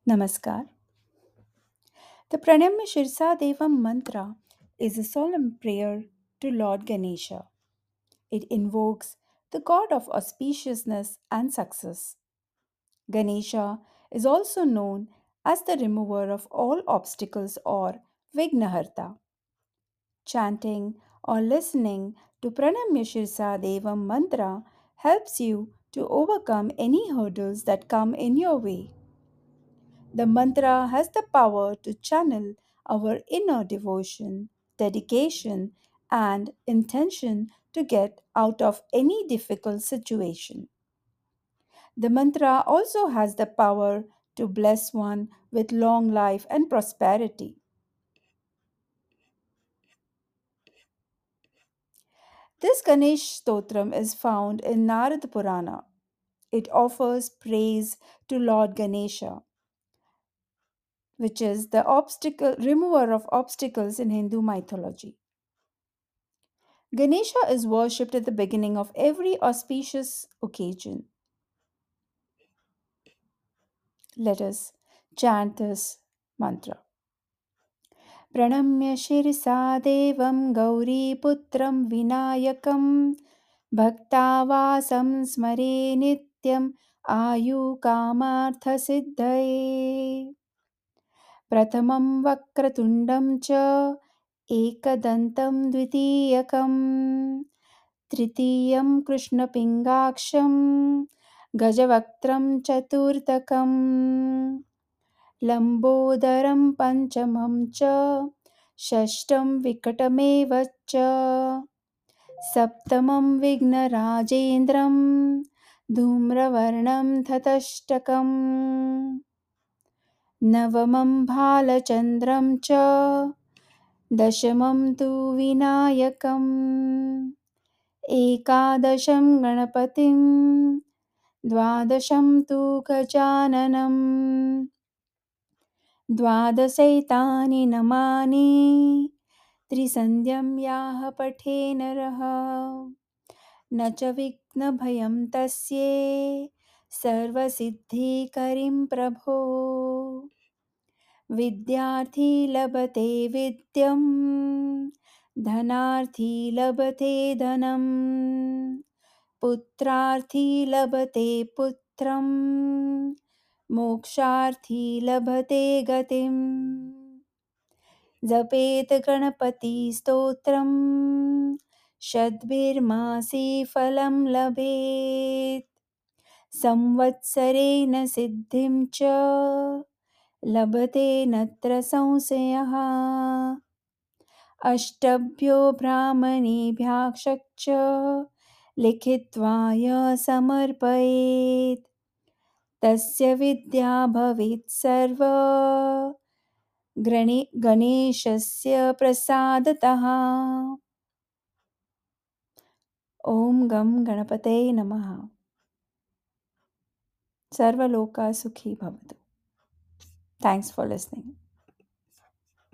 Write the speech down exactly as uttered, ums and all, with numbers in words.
Namaskar. The Pranamya Shirsa Devam mantra is a solemn prayer to Lord Ganesha. It invokes the god of auspiciousness and success. Ganesha is also known as the remover of all obstacles or Vignaharta. Chanting or listening to Pranamya Shirsa Devam mantra helps you to overcome any hurdles that come in your way. The mantra has the power to channel our inner devotion, dedication, and intention to get out of any difficult situation. The mantra also has the power to bless one with long life and prosperity. This Ganesh Stotram is found in Narad Purana. It offers praise to Lord Ganesha, which is the obstacle remover of obstacles in Hindu mythology. Ganesha is worshipped at the beginning of every auspicious occasion. Let us chant this mantra. Pranamya Shirisa Devam Gauriputram Vinayakam Bhaktavasam Smare Nityam Ayu Kamartha Siddhaye प्रथमं वक्रतुण्डं च एकदन्तं द्वितीयकं तृतीयं कृष्णपिङ्गाक्षं गजवक्त्रं चतुर्थकं लम्बोदरं पञ्चमं च षष्ठं विकटमेव च सप्तमं विघ्नराजेन्द्रं धूम्रवर्णं ततष्टकम् नवमं भालचन्द्रं च दशमं तु विनायकम् एकादशं गणपतिं द्वादशं तु गजाननं द्वादशैतानि नमानि त्रिसन्ध्यं याः पठे नरः न च विघ्नभयं तस्यै सर्वसिद्धिकरीं प्रभो विद्यार्थी लभते विद्यं धनार्थी लभते धनं पुत्रार्थी लभते पुत्रं मोक्षार्थी लभते गतिम् जपेत गणपति स्तोत्रं शद्भिर्मासी फलं लभेत् संवत्सरेण सिद्धिं च लभते नत्र संशयः अष्टभ्यो ब्राह्मणेभ्यश्च लिखित्वा य समर्पयेत् तस्य विद्या भवेत् सर्व गणे गणेशस्य प्रसादतः ॐ गं गणपतये नमः सर्वलोका सुखी भवतु. Thanks for listening.